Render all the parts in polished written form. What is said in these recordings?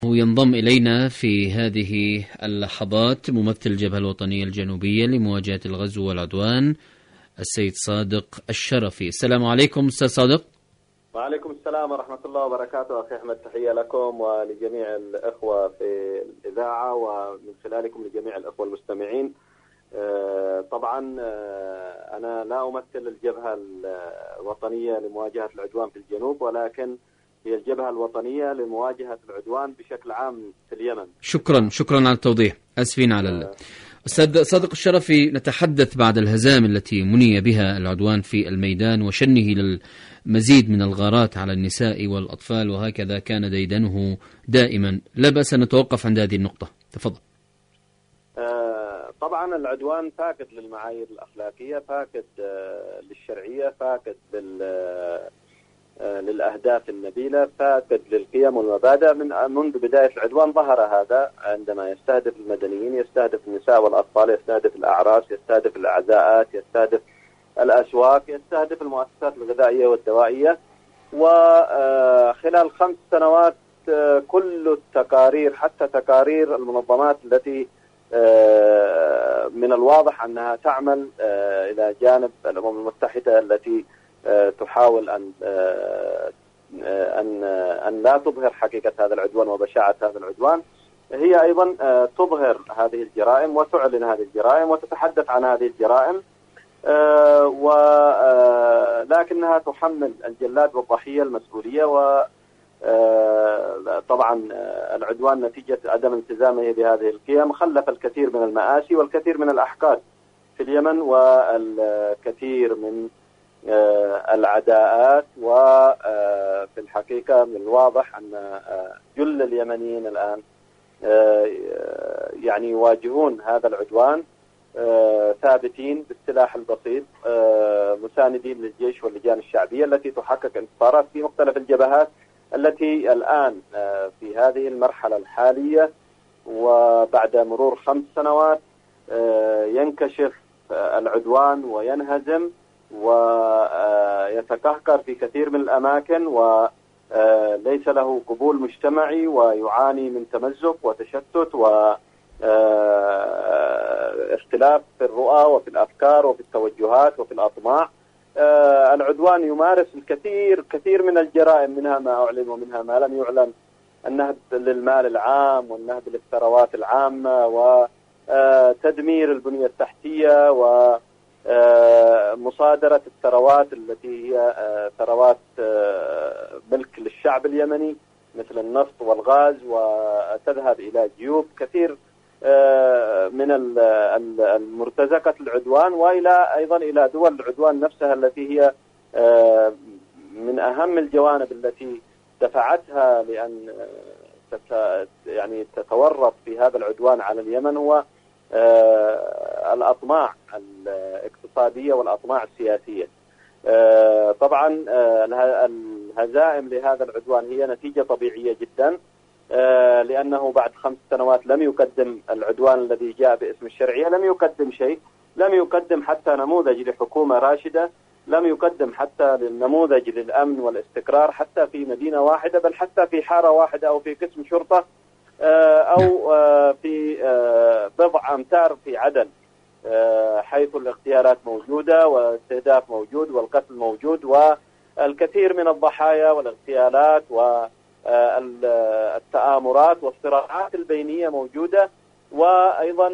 ينضم إلينا في هذه اللحظات ممثل الجبهة الوطنية الجنوبية لمواجهة الغزو والعدوان السيد صادق الشرفي. السلام عليكم أستاذ صادق. وعليكم السلام ورحمة الله وبركاته. أخي أحمد، تحية لكم ولجميع الأخوة في الإذاعة ومن خلالكم لجميع الأخوة المستمعين. طبعا أنا لا أمثل الجبهة الوطنية لمواجهة العدوان في الجنوب، ولكن هي الجبهة الوطنية لمواجهة العدوان بشكل عام في اليمن. شكرا على التوضيح. أسفين على أستاذ صادق الشرفي. نتحدث بعد الهزائم التي مني بها العدوان في الميدان وشنه للمزيد من الغارات على النساء والأطفال، وهكذا كان ديدنه دائما. لا بأس أن نتوقف عند هذه النقطة، تفضل. طبعا العدوان فاقد للمعايير الأخلاقية، فاقد للشرعية، فاقد للأهداف النبيلة، فاقد للقيم والمبادئ. منذ بداية العدوان ظهر هذا عندما يستهدف المدنيين، يستهدف النساء والأطفال، يستهدف الأعراس، يستهدف العزاءات، يستهدف الأسواق، يستهدف المؤسسات الغذائية والدوائية. وخلال 5 سنوات كل التقارير، حتى تقارير المنظمات التي من الواضح أنها تعمل إلى جانب الأمم المتحدة التي تحاول أن لا تظهر حقيقة هذا العدوان وبشاعة هذا العدوان، هي أيضا تظهر هذه الجرائم وتعلن هذه الجرائم وتتحدث عن هذه الجرائم، ولكنها تحمل الجلاد والضحية المسؤولية. وطبعا العدوان نتيجة عدم التزامه بهذه القيم خلف الكثير من المآسي والكثير من الأحقاد في اليمن والكثير من العداءات. وفي الحقيقة من الواضح أن جل اليمنيين الآن يعني يواجهون هذا العدوان ثابتين بالسلاح البسيط، مساندين للجيش واللجان الشعبية التي تحقق انتصارات في مختلف الجبهات التي الآن في هذه المرحلة الحالية وبعد مرور 5 سنوات ينكشف العدوان وينهزم ويتكهكر في كثير من الأماكن، وليس له قبول مجتمعي ويعاني من تمزق وتشتت واختلاف في الرؤى وفي الأفكار وفي التوجهات وفي الأطماع. العدوان يمارس كثير من الجرائم، منها ما أعلن ومنها ما لم يعلن، النهب للمال العام والنهب للثروات العامة وتدمير البنية التحتية ومصادرة الثروات التي هي ثروات ملك للشعب اليمني مثل النفط والغاز، وتذهب إلى جيوب كثير من المرتزقة العدوان، وإلى أيضا إلى دول العدوان نفسها التي هي من أهم الجوانب التي دفعتها لأن يعني تتورط في هذا العدوان على اليمن هو الأطماع الاقتصادية والأطماع السياسية. طبعا الهزائم لهذا العدوان هي نتيجة طبيعية جدا، لأنه بعد 5 سنوات لم يقدم العدوان الذي جاء باسم الشرعية، لم يقدم شيء، لم يقدم حتى نموذج لحكومة راشدة، لم يقدم حتى نموذج للأمن والاستقرار حتى في مدينة واحدة، بل حتى في حارة واحدة أو في قسم شرطة أو في بضع أمتار في عدن، حيث الاغتيالات موجودة والاستهداف موجود والقتل موجود والكثير من الضحايا والاغتيالات والتآمرات والصراعات البينية موجودة. وأيضا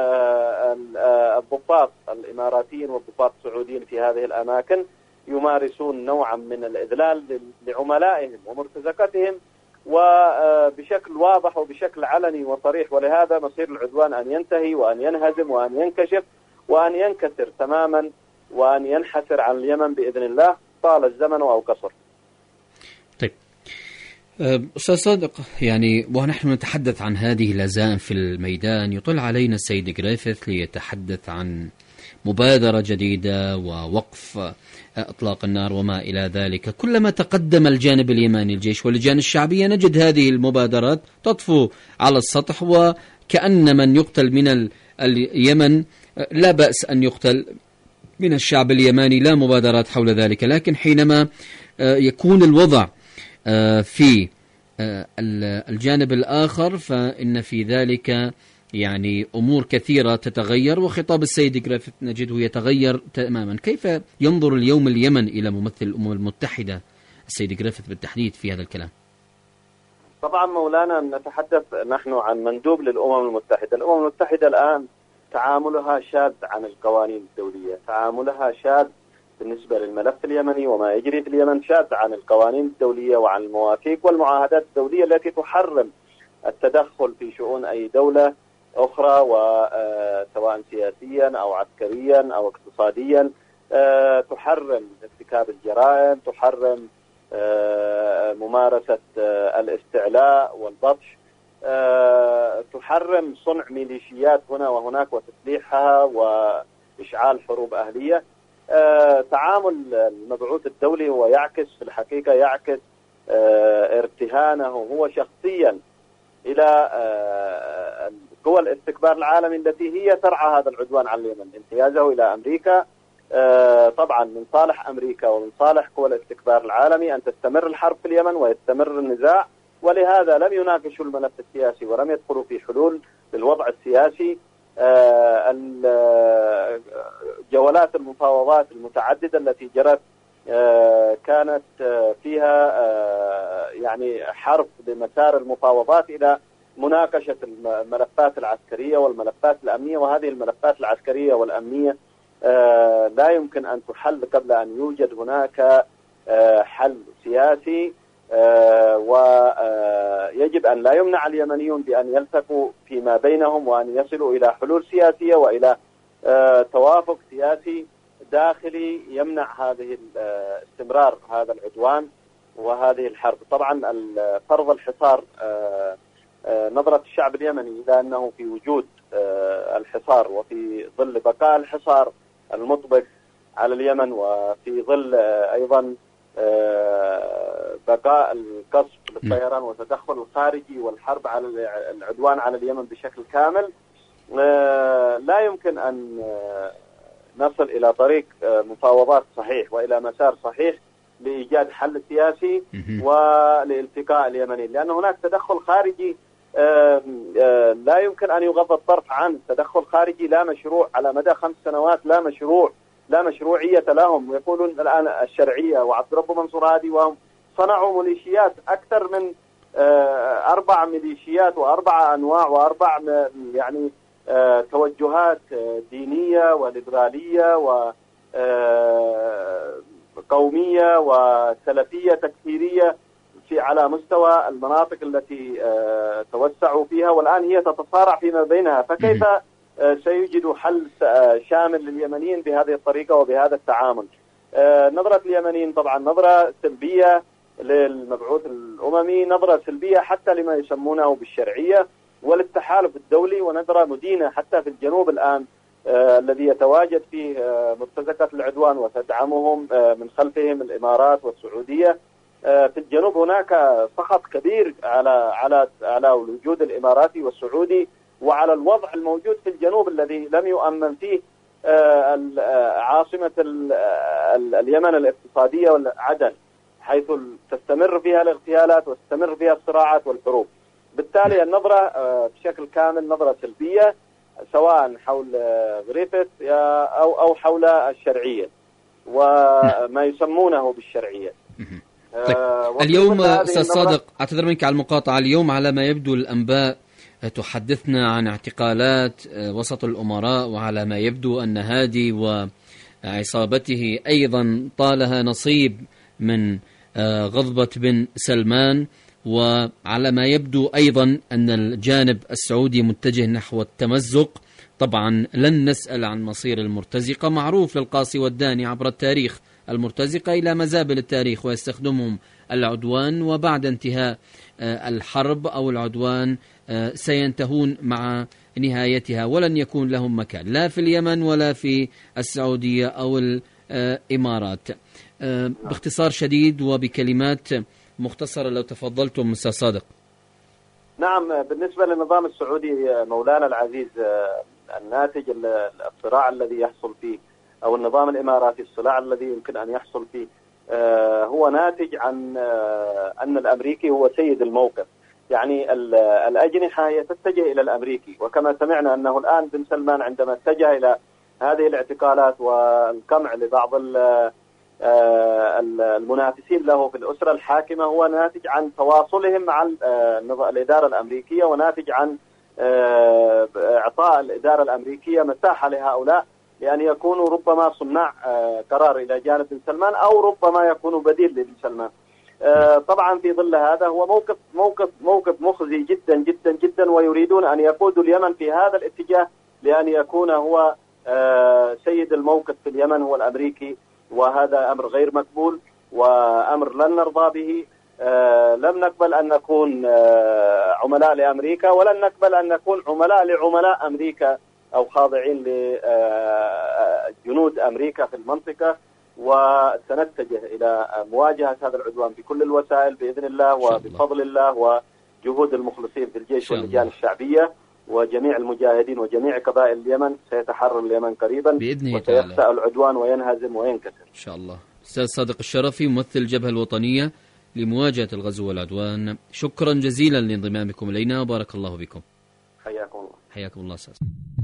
الضباط الإماراتيين والضباط السعوديين في هذه الأماكن يمارسون نوعا من الإذلال لعملائهم ومرتزقتهم وبشكل واضح وبشكل علني وصريح. ولهذا مصير العدوان أن ينتهي وأن ينهزم وأن ينكشف وأن ينكسر تماما وأن ينحسر عن اليمن بإذن الله، طال الزمن أو قصر. طيب أستاذ صادق، يعني ونحن نتحدث عن هذه الهزائم في الميدان يطل علينا السيد جريفيث ليتحدث عن مبادرة جديدة ووقف إطلاق النار وما إلى ذلك. كلما تقدم الجانب اليماني الجيش واللجان الشعبية نجد هذه المبادرات تطفو على السطح، وكأن من يقتل من اليمن لا بأس أن يقتل من الشعب اليماني، لا مبادرات حول ذلك. لكن حينما يكون الوضع في الجانب الآخر فإن في ذلك يعني أمور كثيرة تتغير، وخطاب السيد جريفيث نجده يتغير تماما. كيف ينظر اليوم اليمن إلى ممثل الأمم المتحدة السيد جريفيث بالتحديد في هذا الكلام؟ طبعا مولانا نتحدث نحن عن مندوب للأمم المتحدة. الأمم المتحدة الآن تعاملها شاذ عن القوانين الدولية، تعاملها شاذ بالنسبة للملف اليمني وما يجري في اليمن، شاذ عن القوانين الدولية وعن المواثيق والمعاهدات الدولية التي تحرم التدخل في شؤون أي دولة أخرى، وسواء سياسيا أو عسكريا أو اقتصاديا، تحرم ارتكاب الجرائم، تحرم ممارسة الاستعلاء والبطش، تحرم صنع ميليشيات هنا وهناك وتسليحها وإشعال حروب أهلية. تعامل المبعوث الدولي هو يعكس في الحقيقة يعكس ارتهانه هو شخصيا إلى قوى الاستكبار العالمي التي هي ترعى هذا العدوان على اليمن، انحيازه إلى أمريكا. طبعا من صالح أمريكا ومن صالح قوى الاستكبار العالمي أن تستمر الحرب في اليمن ويستمر النزاع، ولهذا لم يناقشوا الملف السياسي ولم يدخلوا في حلول للوضع السياسي. جولات المفاوضات المتعددة التي جرت كانت فيها يعني حرف بمسار المفاوضات إلى مناقشة الملفات العسكرية والملفات الأمنية، وهذه الملفات العسكرية والأمنية لا يمكن أن تحل قبل أن يوجد هناك حل سياسي، ويجب أن لا يمنع اليمنيون بأن يلتقوا فيما بينهم وأن يصلوا إلى حلول سياسية وإلى توافق سياسي داخلي يمنع هذه استمرار هذا العدوان وهذه الحرب. طبعا فرض الحصار، نظرة الشعب اليمني إلى أنه في وجود الحصار وفي ظل بقاء الحصار المطبق على اليمن، وفي ظل أيضا بقاء القصف للطيران والتدخل الخارجي والحرب على العدوان على اليمن بشكل كامل، لا يمكن أن نصل إلى طريق مفاوضات صحيح وإلى مسار صحيح لإيجاد حل سياسي ولالتقاء اليمنيين، لأن هناك تدخل خارجي لا يمكن أن يغض الطرف عنه. تدخل خارجي لا مشروع على مدى 5 سنوات، لا مشروعية لهم. يقولون الآن الشرعية وعبد رب منصور هادي، وهم صنعوا ميليشيات أكثر من 4 ميليشيات و4 أنواع و4 يعني توجهات دينية وليبرالية وقومية وسلفية تكفيرية على مستوى المناطق التي توسعوا فيها، والآن هي تتصارع فيما بينها. فكيف سيوجد حل شامل لليمنيين بهذه الطريقة وبهذا التعامل؟ نظرة اليمنيين طبعا نظرة سلبية للمبعوث الأممي، نظرة سلبية حتى لما يسمونه بالشرعية وللتحالف الدولي، ونظرة مدينة حتى في الجنوب الآن الذي يتواجد فيه مرتزقة العدوان وتدعمهم من خلفهم الإمارات والسعودية. في الجنوب هناك سخط كبير على الوجود الإماراتي والسعودي وعلى الوضع الموجود في الجنوب الذي لم يؤمن فيه عاصمة اليمن الاقتصادية عدن، حيث تستمر فيها الاغتيالات وتستمر فيها الصراعات والحروب. بالتالي النظرة بشكل كامل نظرة سلبية، سواء حول غريفيث أو حول الشرعية وما يسمونه بالشرعية. طيب. اليوم أستاذ صادق، أعتذر منك على المقاطعة، اليوم على ما يبدو الأنباء تحدثنا عن اعتقالات وسط الأمراء، وعلى ما يبدو أن هادي وعصابته أيضا طالها نصيب من غضبة بن سلمان، وعلى ما يبدو أيضا أن الجانب السعودي متجه نحو التمزق. طبعا لن نسأل عن مصير المرتزقة، معروف للقاصي والداني عبر التاريخ، المرتزقة إلى مزابل التاريخ ويستخدمهم العدوان، وبعد انتهاء الحرب أو العدوان سينتهون مع نهايتها، ولن يكون لهم مكان لا في اليمن ولا في السعودية أو الإمارات. باختصار شديد وبكلمات مختصرة لو تفضلتم أستاذ صادق. نعم، بالنسبة للنظام السعودي مولانا العزيز، الناتج الصراع الذي يحصل فيه، أو النظام الإماراتي الصراع الذي يمكن أن يحصل فيه، هو ناتج عن أن الأمريكي هو سيد الموقف. يعني الأجنحة هي تتجه إلى الأمريكي، وكما سمعنا أنه الآن بن سلمان عندما اتجه إلى هذه الاعتقالات والقمع لبعض المنافسين له في الأسرة الحاكمة هو ناتج عن تواصلهم مع الإدارة الأمريكية، وناتج عن إعطاء الإدارة الأمريكية مساحة لهؤلاء لأن يكونوا ربما صناع قرار إلى جانب بن سلمان، أو ربما يكونوا بديل لبن سلمان. طبعا في ظل هذا هو موقف مخزي جدا جدا جدا، ويريدون أن يقودوا اليمن في هذا الاتجاه لأن يكون هو سيد الموقف في اليمن هو الأمريكي، وهذا أمر غير مقبول وأمر لن نرضى به. لم نقبل أن نكون عملاء لأمريكا، ولن نقبل أن نكون عملاء لعملاء أمريكا أو خاضعين لجنود أمريكا في المنطقة. وسنتجه إلى مواجهة هذا العدوان بكل الوسائل بإذن الله وبفضل الله وجهود المخلصين في الجيش واللجان الشعبية وجميع المجاهدين وجميع قبائل اليمن. سيتحرر اليمن قريبا بإذن الله، وسيخسأ العدوان وينهزم وينكسر إن شاء الله. أستاذ صادق الشرفي، ممثل الجبهة الوطنية لمواجهة الغزو والعدوان، شكرا جزيلا لانضمامكم إلينا وبارك الله بكم. حياكم الله. حياكم الله أستاذ.